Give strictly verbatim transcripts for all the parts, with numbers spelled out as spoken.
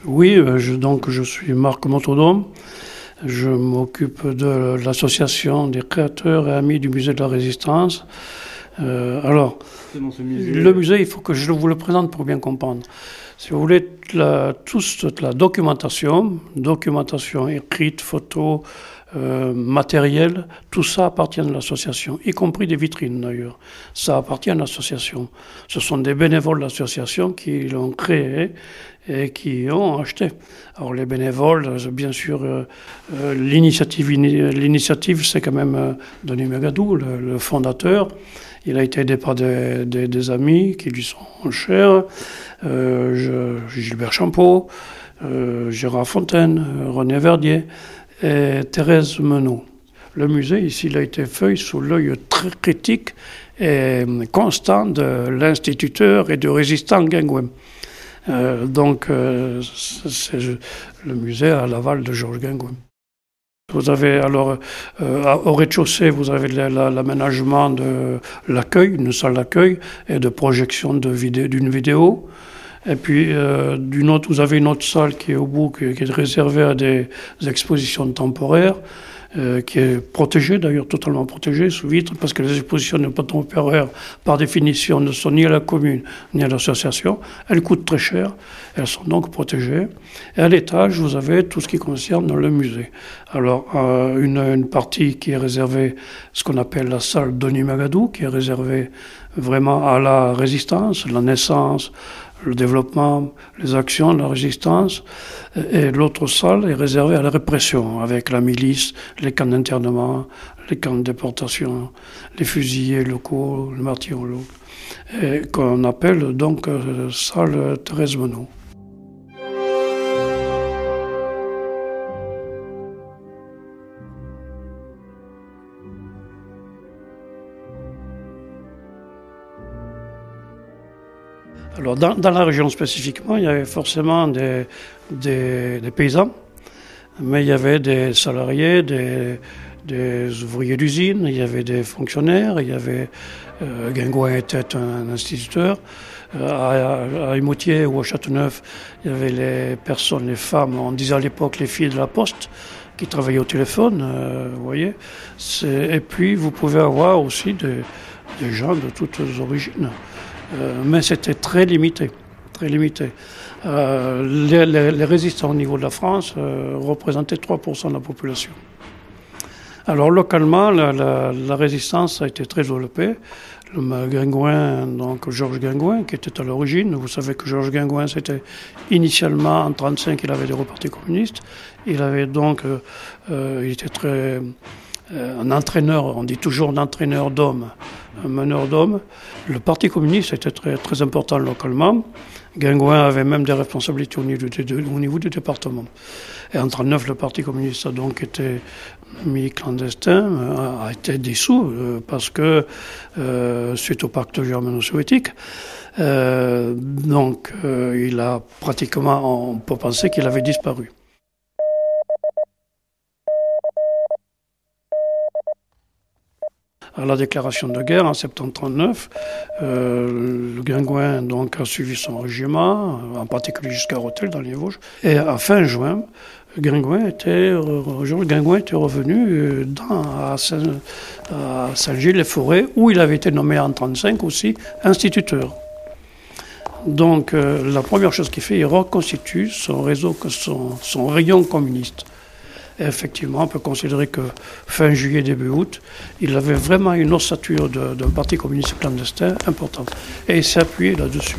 Oui, euh, je, donc je suis Marc Montaudoin. Je m'occupe de l'association des créateurs et amis du musée de la Résistance. Euh, alors, musée... le musée, il faut que je vous le présente pour bien comprendre. Si vous voulez, la, toute la documentation, documentation écrite, photo, euh, matériel, tout ça appartient à l'association, y compris des vitrines d'ailleurs. Ça appartient à l'association. Ce sont des bénévoles de l'association qui l'ont créé et qui ont acheté. Alors les bénévoles, bien sûr, euh, euh, l'initiative, l'initiative, c'est quand même euh, Denis Magadou, le, le fondateur. Il a été aidé par des, des, des amis qui lui sont chers, euh, je, Gilbert Champeau, euh, Gérard Fontaine, René Verdier et Thérèse Menot. Le musée, ici, il a été fait sous l'œil très critique et constant de l'instituteur et du résistant Guingouin. Euh, donc, euh, c'est le musée à l'aval de Georges Guingouin. Vous avez alors, euh, au rez-de-chaussée, vous avez l'aménagement de l'accueil, une salle d'accueil et de projection de vidéo, d'une vidéo. Et puis, euh, d'une autre, vous avez une autre salle qui est au bout, qui, qui est réservée à des expositions temporaires, euh, qui est protégée, d'ailleurs totalement protégée, sous vitre, parce que les expositions temporaires, par définition, ne sont ni à la commune, ni à l'association. Elles coûtent très cher, elles sont donc protégées. Et à l'étage, vous avez tout ce qui concerne le musée. Alors, euh, une, une partie qui est réservée, ce qu'on appelle la salle Denis Magadou, qui est réservée vraiment à la résistance, la naissance, le développement, les actions de la résistance, et l'autre salle est réservée à la répression, avec la milice, les camps d'internement, les camps de déportation, les fusillés locaux, les martyrs locaux, et qu'on appelle donc euh, salle Thérèse Menot. Alors dans, dans la région spécifiquement, il y avait forcément des, des, des paysans, mais il y avait des salariés, des, des ouvriers d'usine, il y avait des fonctionnaires, il y avait euh, Guingouin était un instituteur. Euh, à, à Imoutier ou à Châteauneuf, il y avait les personnes, les femmes, on disait à l'époque les filles de la poste, qui travaillaient au téléphone, euh, vous voyez. Et puis vous pouvez avoir aussi des, des gens de toutes origines. Euh, mais c'était très limité, très limité. Euh, les, les, les résistants au niveau de la France euh, représentaient trois pour cent de la population. Alors localement, la, la, la résistance a été très développée. Le Guingouin, donc Georges Guingouin, qui était à l'origine, vous savez que Georges Guingouin, c'était initialement en trente-cinq, il avait des repartis communistes. Il avait donc, euh, euh, il était très... un entraîneur, on dit toujours un entraîneur d'hommes, un meneur d'hommes. Le Parti communiste était très, très important localement. Guingouin avait même des responsabilités au niveau du, au niveau du département. Et en trente-neuf, le Parti communiste a donc été mis clandestin, a été dissous parce que, euh, suite au pacte germano-soviétique, euh, donc euh, il a pratiquement, on peut penser qu'il avait disparu. À la déclaration de guerre en septembre trente-neuf, euh, le Guingouin donc a suivi son régiment, en particulier jusqu'à Rethel dans les Vosges. Et à fin juin, Guingouin était, Georges Guingouin était revenu dans, à Saint-Gilles-les-Forêts, où il avait été nommé en trente-cinq aussi instituteur. Donc euh, la première chose qu'il fait, il reconstitue son réseau, son, son rayon communiste. Et effectivement, on peut considérer que fin juillet, début août, il avait vraiment une ossature d'un parti communiste clandestin importante. Et il s'est appuyé là-dessus.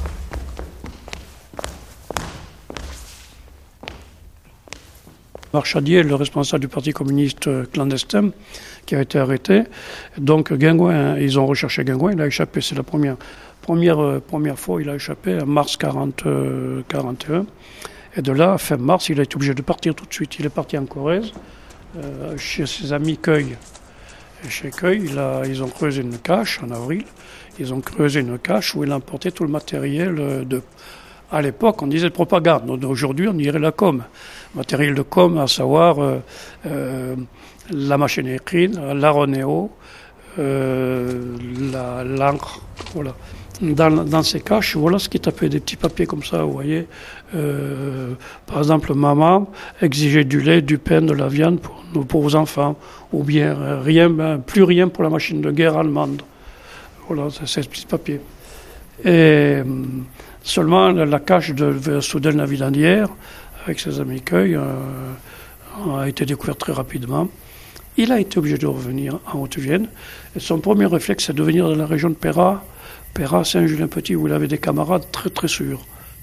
Marchadier, le responsable du parti communiste clandestin, qui a été arrêté. Donc Guingouin, ils ont recherché Guingouin, il a échappé, c'est la première, première, première fois, il a échappé en mars quarante, quarante et un. Et de là, fin mars, il a été obligé de partir tout de suite. Il est parti en Corrèze, euh, chez ses amis Cueil. Et chez Cueil, il a, ils ont creusé une cache en avril. Ils ont creusé une cache où il a emporté tout le matériel de... À l'époque, on disait propagande. Aujourd'hui, on dirait la com. Matériel de com, à savoir euh, euh, la machine à écrire, la Ronéo, euh, la l'encre, voilà. Dans, dans ces caches, voilà ce qui tapait des petits papiers comme ça, vous voyez. Euh, par exemple, maman exigeait du lait, du pain, de la viande pour, pour vos enfants, ou bien rien, ben, plus rien pour la machine de guerre allemande. Voilà, c'est ces petits papiers. Et seulement la cache de Soudel la Villandière, avec ses amis cueils, euh, a été découverte très rapidement. Il a été obligé de revenir en Haute-Vienne. Et son premier réflexe, c'est de venir dans la région de Pérat, Pérat, Saint-Julien-Petit, où il avait des camarades très très sûrs.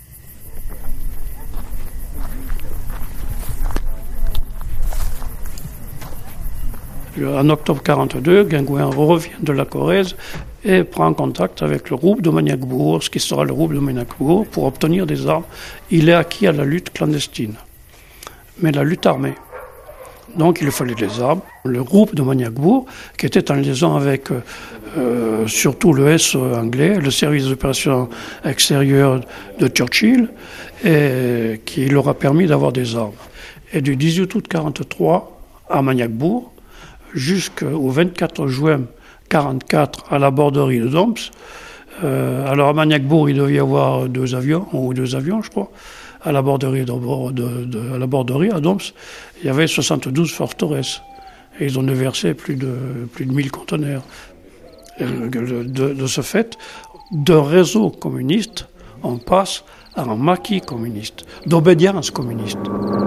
En octobre quarante-deux, Guingouin revient de la Corrèze et prend contact avec le groupe de Maniac-Bourg, ce qui sera le groupe de Maniac-Bourg, pour obtenir des armes. Il est acquis à la lutte clandestine, mais la lutte armée. Donc il lui fallait des armes. Le groupe de Maniac-Bourg, qui était en liaison avec euh, surtout le S anglais, le service d'opération extérieure de Churchill, et qui leur a permis d'avoir des armes. Et du dix-huit août quarante-trois à Maniac-Bourg, jusqu'au vingt-quatre juin quarante-quatre à la borderie de Domps. Euh, alors à Maniac-Bourg, il devait y avoir deux avions, ou deux avions je crois. À la borderie, de, de, de, à, la borderie à Domps, il y avait soixante-douze forteresses. Et ils ont déversé plus de, plus de mille conteneurs. De, de, de ce fait, d'un réseau communiste, on passe à un maquis communiste, d'obédience communiste.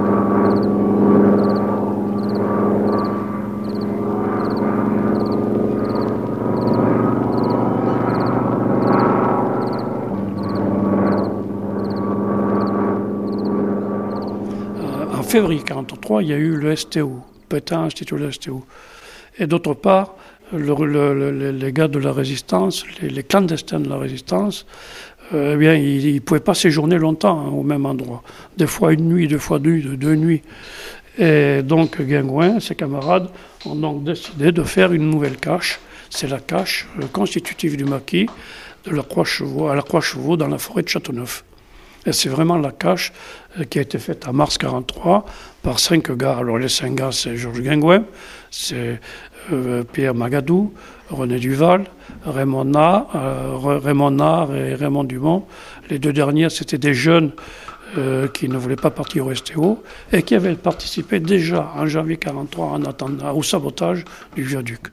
En février quarante-trois, il y a eu le S T O, Pétain institué le S T O. Et d'autre part, le, le, le, les gars de la résistance, les, les clandestins de la résistance, euh, eh bien, ils ne pouvaient pas séjourner longtemps hein, au même endroit. Des fois une nuit, deux fois deux, deux nuits. Et donc Guingouin, ses camarades, ont donc décidé de faire une nouvelle cache. C'est la cache euh, constitutive du maquis de la Croix-Chevaux, à la Croix-Chevaux dans la forêt de Châteauneuf. Et c'est vraiment la cache qui a été faite en mars quarante-trois par cinq gars. Alors les cinq gars, c'est Georges Guingouin, c'est euh, Pierre Magadou, René Duval, Raymond Nard, euh, Raymond Nard et Raymond Dumont. Les deux derniers, c'était des jeunes euh, qui ne voulaient pas partir au S T O et qui avaient participé déjà en janvier quarante-trois en attendant, au sabotage du viaduc.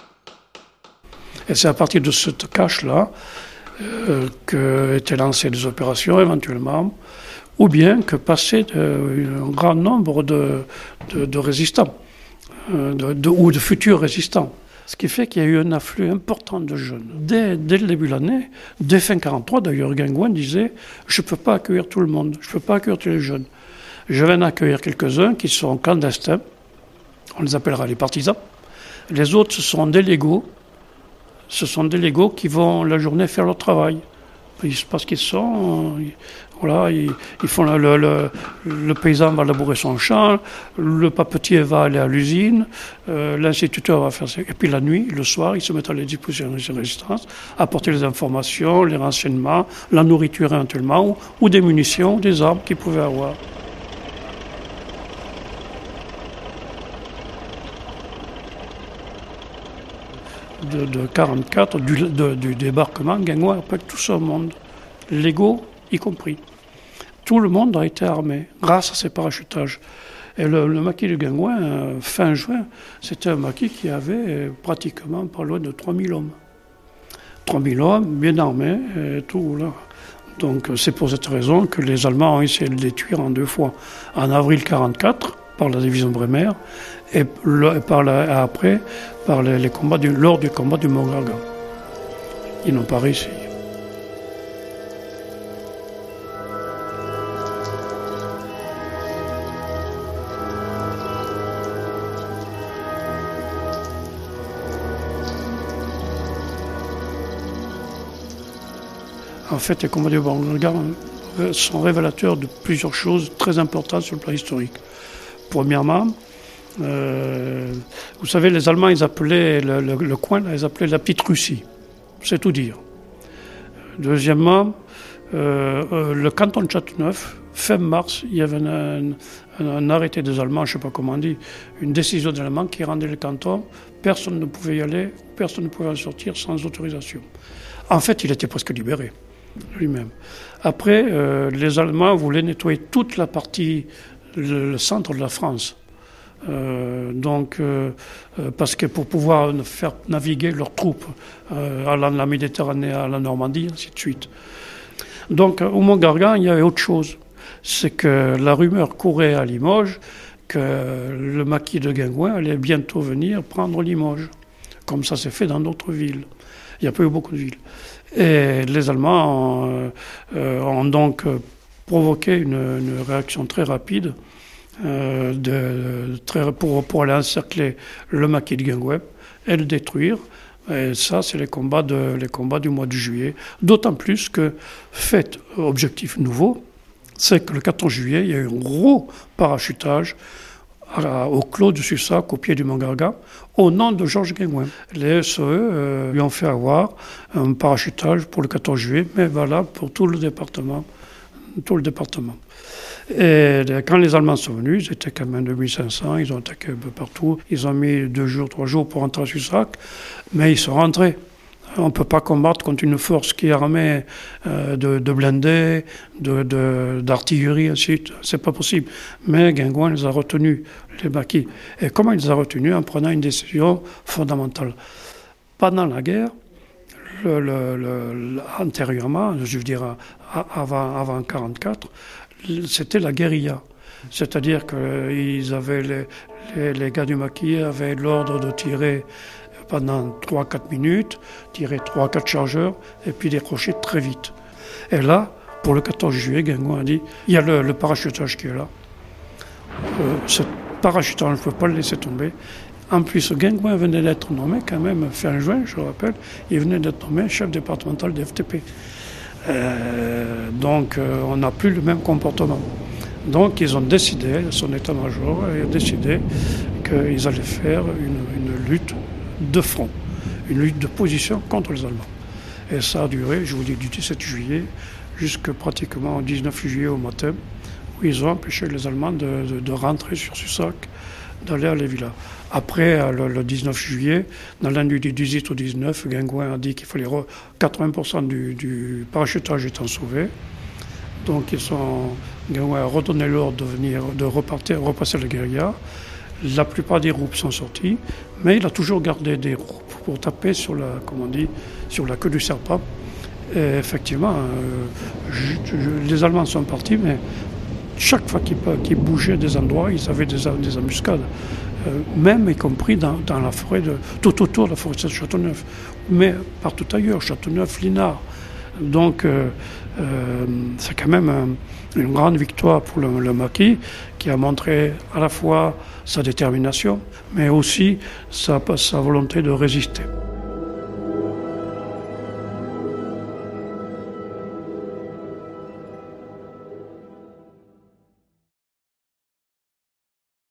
Et c'est à partir de cette cache-là Euh, que étaient lancées des opérations éventuellement, ou bien que passaient de, un grand nombre de, de, de résistants, euh, de, de, ou de futurs résistants. Ce qui fait qu'il y a eu un afflux important de jeunes. Dès, dès le début de l'année, dès fin quarante-trois, d'ailleurs, Guingouin disait « Je ne peux pas accueillir tout le monde, je ne peux pas accueillir tous les jeunes. Je vais en accueillir quelques-uns qui seront clandestins, on les appellera les partisans. Les autres, ce seront des légaux. Ce sont des légaux qui vont la journée faire leur travail. Parce qu'ils sont, ils, voilà, ils, ils font le, le, le, le paysan va labourer son champ, le papetier va aller à l'usine, euh, l'instituteur va faire ça. Et puis la nuit, le soir, ils se mettent à la disposition de la résistance, apporter les informations, les renseignements, la nourriture éventuellement, ou, ou des munitions, des armes qu'ils pouvaient avoir. De, de quarante-quatre, du, de, du débarquement, Guingouin appelle tout ce monde, légaux y compris. Tout le monde a été armé grâce à ces parachutages. Et le, le maquis de Guingouin, euh, fin juin, c'était un maquis qui avait euh, pratiquement pas loin de trois mille hommes. trois mille hommes, bien armés, et tout là. Donc c'est pour cette raison que les Allemands ont essayé de les tuer en deux fois. En avril quarante-quatre, par la division Bremer, et le, par la, après par les, les combats du, lors du combat du Mont Gargan. Ils n'ont pas réussi. En fait, les combats du Mont Gargan sont révélateurs de plusieurs choses très importantes sur le plan historique. Premièrement, Euh, vous savez, les Allemands, ils appelaient le, le, le coin, là, ils appelaient la petite Russie. C'est tout dire. Deuxièmement, euh, euh, le canton de Châteauneuf, fin mars, il y avait un, un, un arrêté des Allemands, je ne sais pas comment on dit, une décision des Allemands qui rendait le canton, personne ne pouvait y aller, personne ne pouvait en sortir sans autorisation. En fait, il était presque libéré lui-même. Après, euh, les Allemands voulaient nettoyer toute la partie, le, le centre de la France. Euh, donc, euh, euh, parce que pour pouvoir faire naviguer leurs troupes euh, allant de la Méditerranée à la Normandie, ainsi de suite. Donc, au Mont-Gargan, il y avait autre chose. C'est que la rumeur courait à Limoges que le maquis de Guingouin allait bientôt venir prendre Limoges, comme ça s'est fait dans d'autres villes. Il n'y a pas eu beaucoup de villes. Et les Allemands ont, euh, ont donc provoqué une, une réaction très rapide euh, de, très, pour, pour aller encercler le maquis de Guingouin et le détruire. Et ça, c'est les combats, de, les combats du mois de juillet. D'autant plus que, fait objectif nouveau, c'est que le quatorze juillet, il y a eu un gros parachutage à, au Clos du Sussac, au pied du Mont-Gargan, au nom de Georges Guingouin. Les S E euh, lui ont fait avoir un parachutage pour le quatorze juillet, mais valable pour tout le département. Tout le département. Et quand les Allemands sont venus, ils étaient quand même deux mille cinq cents, ils ont attaqué un peu partout. Ils ont mis deux jours, trois jours pour rentrer à Sussac, mais ils sont rentrés. On ne peut pas combattre contre une force qui est armée euh, de, de blindés, de, de, d'artillerie, ainsi de suite. C'est pas possible. Mais Guingouin les a retenus, les maquis. Et comment il les a retenus? En prenant une décision fondamentale. Pendant la guerre, le, le, le, antérieurement, je veux dire avant, avant mille neuf cent quarante-quatre, c'était la guérilla. C'est-à-dire que ils avaient les, les, les gars du maquis avaient l'ordre de tirer pendant trois à quatre minutes, tirer trois à quatre chargeurs et puis décrocher très vite. Et là, pour le quatorze juillet, Guingouin a dit, il y a le, le parachutage qui est là. Euh, ce parachutage, je ne peux pas le laisser tomber. En plus, Guingouin venait d'être nommé quand même, fin juin, je le rappelle, il venait d'être nommé chef départemental des F T P. Euh, donc, euh, on n'a plus le même comportement. Donc, ils ont décidé, son état-major a décidé qu'ils allaient faire une, une lutte de front, une lutte de position contre les Allemands. Et ça a duré, je vous dis, du dix-sept juillet jusqu'à pratiquement au dix-neuf juillet au matin, où ils ont empêché les Allemands de, de, de rentrer sur Sussac, d'aller à Lévilla. Après, le, le dix-neuf juillet, dans la nuit du dix-huit au dix-neuf, Guingouin a dit qu'il fallait re, quatre-vingts pour cent du, du parachutage étant sauvé. Donc, ils sont, Guingouin a redonné l'ordre de venir, de repartir, repasser la guérilla. La plupart des groupes sont sortis, mais il a toujours gardé des groupes pour taper sur la, comment on dit, sur la queue du serpent. Et effectivement, euh, je, je, les Allemands sont partis, mais chaque fois qu'ils, qu'ils bougeaient des endroits, ils avaient des, des embuscades. Euh, même y compris dans, dans la forêt, de, tout autour de la forêt de Châteauneuf, mais partout ailleurs, Châteauneuf, Linard. Donc, euh, euh, c'est quand même un, une grande victoire pour le, le maquis, qui a montré à la fois sa détermination, mais aussi sa, sa volonté de résister.